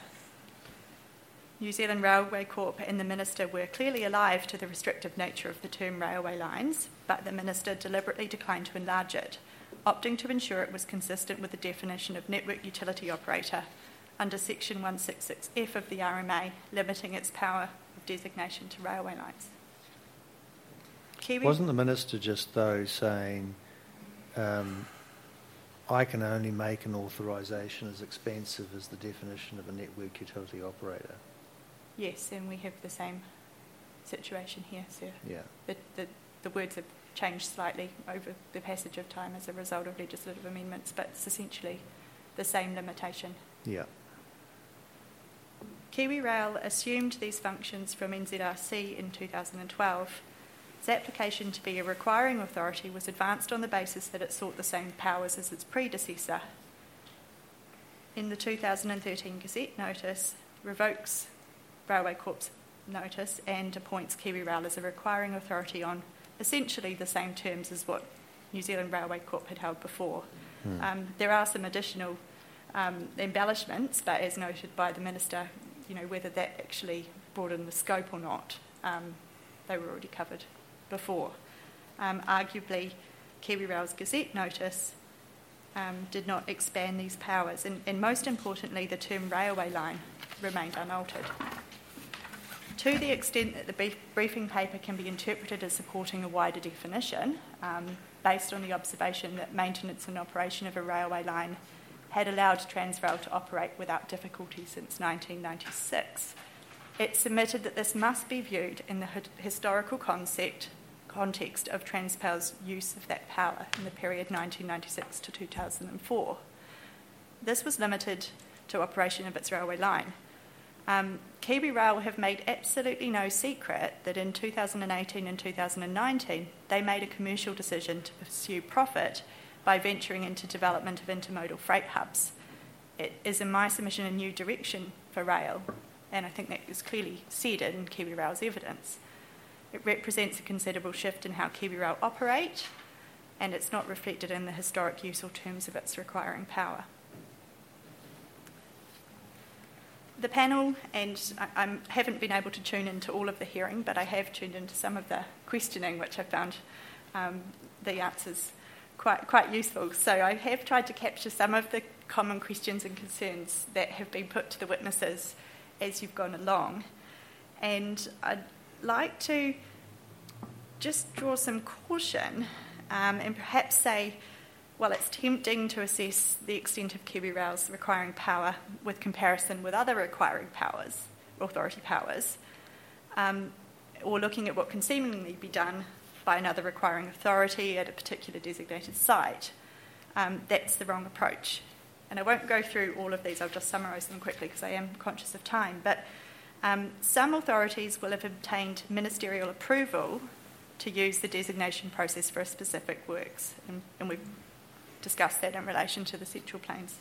New Zealand Railway Corp and the Minister were clearly alive to the restrictive nature of the term railway lines, but the Minister deliberately declined to enlarge it, opting to ensure it was consistent with the definition of network utility operator under section one sixty-six F of the R M A, limiting its power of designation to railway lines. Kiwi? Wasn't the Minister just, though, saying, um, I can only make an authorisation as expansive as the definition of a network utility operator? Yes, and we have the same situation here, sir. Yeah. The, the, the words have changed slightly over the passage of time as a result of legislative amendments, but it's essentially the same limitation. Yeah. KiwiRail assumed these functions from N Z R C in two thousand twelve. Its application to be a requiring authority was advanced on the basis that it sought the same powers as its predecessor. In the two thousand thirteen Gazette notice, revokes Railway Corp's notice and appoints KiwiRail as a requiring authority on essentially the same terms as what New Zealand Railway Corp had held before. Mm. Um, there are some additional um, embellishments, but as noted by the Minister, you know, whether that actually broadened the scope or not, um, they were already covered before. Um, arguably, KiwiRail's Gazette notice um, did not expand these powers, and, and most importantly, the term railway line remained unaltered. To the extent that the brief, briefing paper can be interpreted as supporting a wider definition, um, based on the observation that maintenance and operation of a railway line had allowed Transrail to operate without difficulty since nineteen ninety-six, it submitted that this must be viewed in the historical concept, context of Transpower's use of that power in the period nineteen ninety-six to two thousand four. This was limited to operation of its railway line. Um, KiwiRail have made absolutely no secret that in two thousand eighteen and two thousand nineteen they made a commercial decision to pursue profit by venturing into development of intermodal freight hubs. It is, in my submission, a new direction for rail, and I think that is clearly said in KiwiRail's evidence. It represents a considerable shift in how KiwiRail operate, and it's not reflected in the historic use or terms of its requiring power. The panel, and I I'm, haven't been able to tune into all of the hearing, but I have tuned into some of the questioning, which I found um, the answers quite quite useful. So I have tried to capture some of the common questions and concerns that have been put to the witnesses as you've gone along. And I'd like to just draw some caution um, and perhaps say, well, it's tempting to assess the extent of KiwiRail's requiring power with comparison with other requiring powers, authority powers, um, or looking at what can seemingly be done by another requiring authority at a particular designated site. Um, that's the wrong approach. And I won't go through all of these, I'll just summarise them quickly because I am conscious of time. But um, some authorities will have obtained ministerial approval to use the designation process for a specific works, and, and we've discussed that in relation to the Central Plains.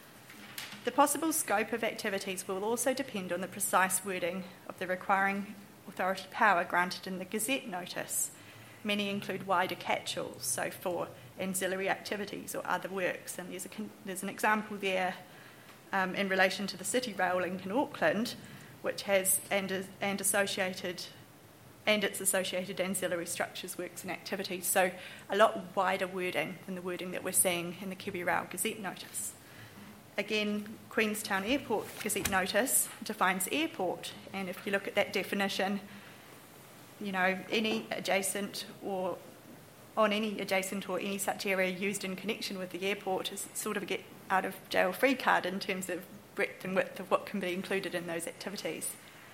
The possible scope of activities will also depend on the precise wording of the requiring authority power granted in the Gazette notice. Many include wider catch-alls, so for ancillary activities or other works, and there's, a, there's an example there um, in relation to the City Rail link in Auckland, which has and, and associated and its associated ancillary structures, works and activities. So a lot wider wording than the wording that we're seeing in the KiwiRail Gazette notice. Again, Queenstown Airport Gazette notice defines airport, and if you look at that definition, you know, any adjacent or on any adjacent or any such area used in connection with the airport is sort of a get out of jail free card in terms of breadth and width of what can be included in those activities.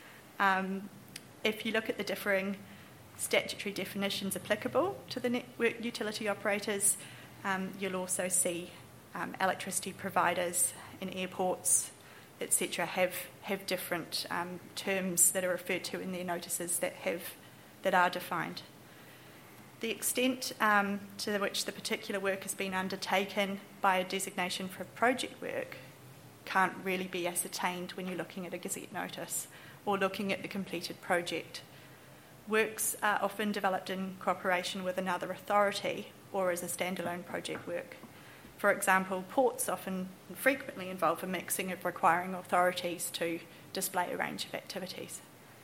Um, If you look at the differing statutory definitions applicable to the network utility operators, um, you'll also see um, electricity providers in airports, et cetera, have have different um, terms that are referred to in their notices that have that are defined. The extent um, to which the particular work has been undertaken by a designation for project work can't really be ascertained when you're looking at a Gazette notice or looking at the completed project. Works are often developed in cooperation with another authority or as a standalone project work. For example, ports often and frequently involve a mixing of requiring authorities to display a range of activities.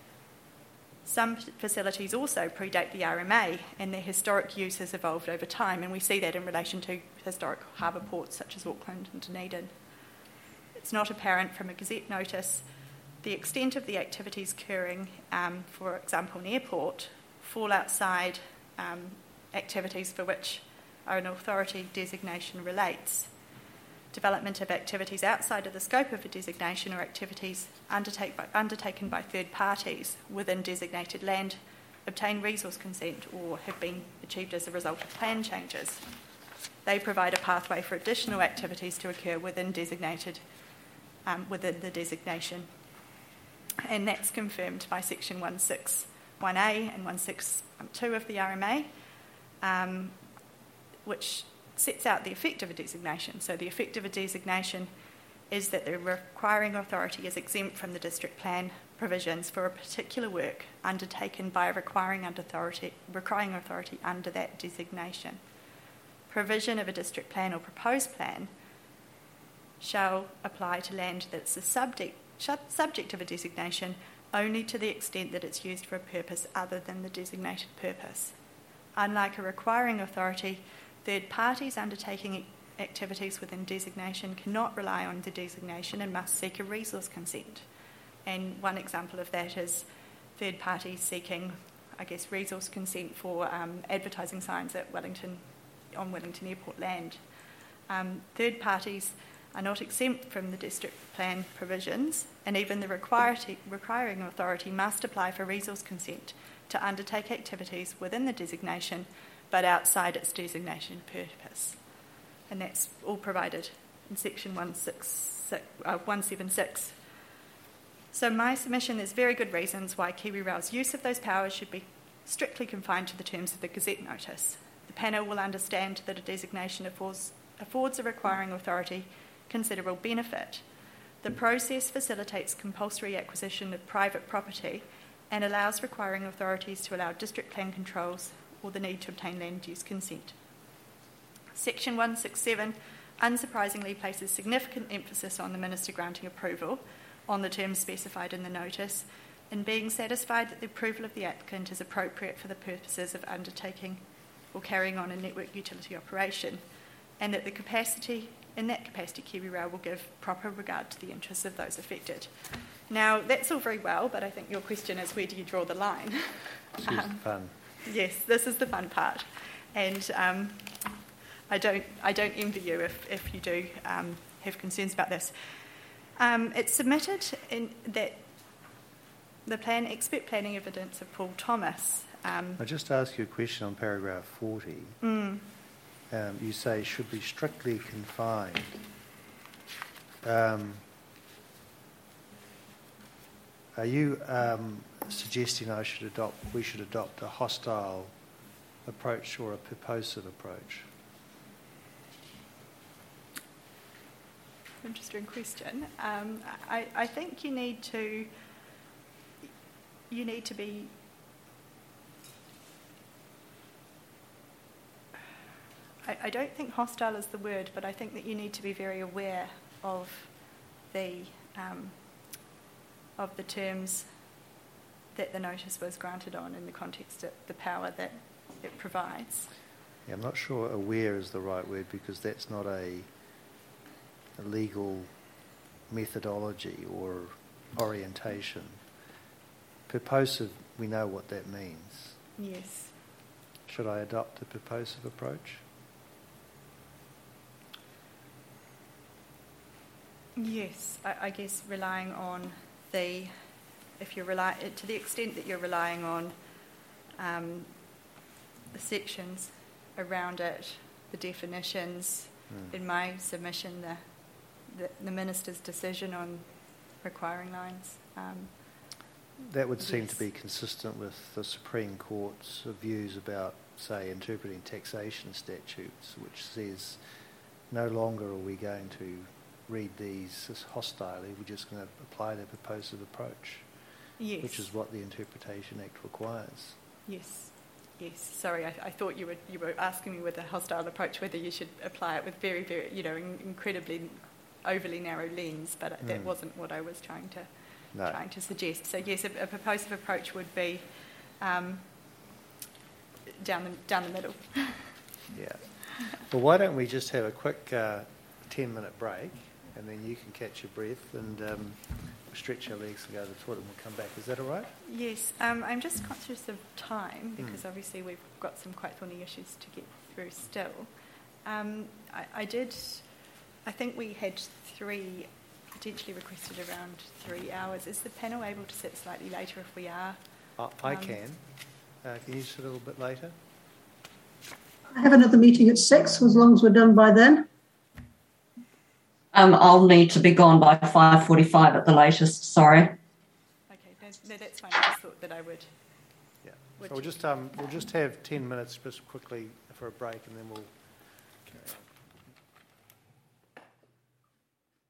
Some facilities also predate the R M A, and their historic use has evolved over time, and we see that in relation to historic harbour ports such as Auckland and Dunedin. It's not apparent from a Gazette notice the extent of the activities occurring, um, for example, in airport, fall outside um, activities for which an authority designation relates. Development of activities outside of the scope of a designation or activities undertake by, undertaken by third parties within designated land obtain resource consent or have been achieved as a result of plan changes. They provide a pathway for additional activities to occur within designated um, within the designation. And that's confirmed by Section one sixty-one A and one sixty um, two of the R M A, um, which sets out the effect of a designation. So the effect of a designation is that the requiring authority is exempt from the district plan provisions for a particular work undertaken by a requiring authority, requiring authority under that designation. Provision of a district plan or proposed plan shall apply to land that's the subject, subject of a designation only to the extent that it's used for a purpose other than the designated purpose. Unlike a requiring authority, third parties undertaking activities within designation cannot rely on the designation and must seek a resource consent. And one example of that is third parties seeking, I guess, resource consent for um, advertising signs at Wellington, on Wellington Airport land. Um, third parties are not exempt from the district plan provisions, and even the requiring authority must apply for resource consent to undertake activities within the designation but outside its designation purpose. And that's all provided in section one seventy-six. So my submission, there's very good reasons why KiwiRail's use of those powers should be strictly confined to the terms of the Gazette notice. The panel will understand that a designation affords, affords a requiring authority considerable benefit. The process facilitates compulsory acquisition of private property and allows requiring authorities to allow district plan controls or the need to obtain land use consent. Section one sixty-seven unsurprisingly places significant emphasis on the Minister granting approval on the terms specified in the notice and being satisfied that the approval of the applicant is appropriate for the purposes of undertaking or carrying on a network utility operation, and that the capacity, in that capacity, KiwiRail will give proper regard to the interests of those affected. Now, that's all very well, but I think your question is, where do you draw the line? This is um, fun. Yes, this is the fun part. And um, I don't I don't envy you if, if you do um, have concerns about this. Um, it's submitted in that the plan, expert planning evidence of Paul Thomas. Um, I'll just ask you a question on paragraph forty. Mm. Um, you say should be strictly confined. Um, are you um, suggesting I should adopt? We should adopt a hostile approach or a purposive approach? Interesting question. Um, I, I think you need to. You need to be. I don't think hostile is the word, but I think that you need to be very aware of the um, of the terms that the notice was granted on in the context of the power that it provides. Yeah, I'm not sure aware is the right word because that's not a, a legal methodology or orientation. Purposive, we know what that means. Yes. Should I adopt a purposive approach? Yes, I, I guess relying on the, if you're rely to the extent that you're relying on um, the sections around it, the definitions. Mm. In my submission, the, the the minister's decision on requiring lines. Um, that would yes. seem to be consistent with the Supreme Court's views about, say, interpreting taxation statutes, which says no longer are we going to read these as hostilely, we're just going to apply the purposive approach, yes. which is what the Interpretation Act requires. Yes, yes. Sorry, I, I thought you were you were asking me with a hostile approach whether you should apply it with very, very, you know, in, incredibly overly narrow lens, but mm. that wasn't what I was trying to no. trying to suggest. So yes, a, a purposive approach would be um, down the down the middle. Yeah. Well, why don't we just have a quick uh, ten-minute break? And then you can catch your breath and um, stretch your legs and go to the toilet and we'll come back. Is that all right? Yes. Um, I'm just conscious of time because mm. obviously we've got some quite thorny issues to get through still. Um, I, I did, I think we had three, potentially requested around three hours. Is the panel able to sit slightly later if we are? I, I um, can. Uh, can you sit a little bit later? I have another meeting at six, as long as we're done by then. Um, I'll need to be gone by five forty-five at the latest, sorry. Okay, no, no, that's fine. I just thought that I would. Yeah. Would So we'll you- just, um, we'll just have ten minutes just quickly for a break and then we'll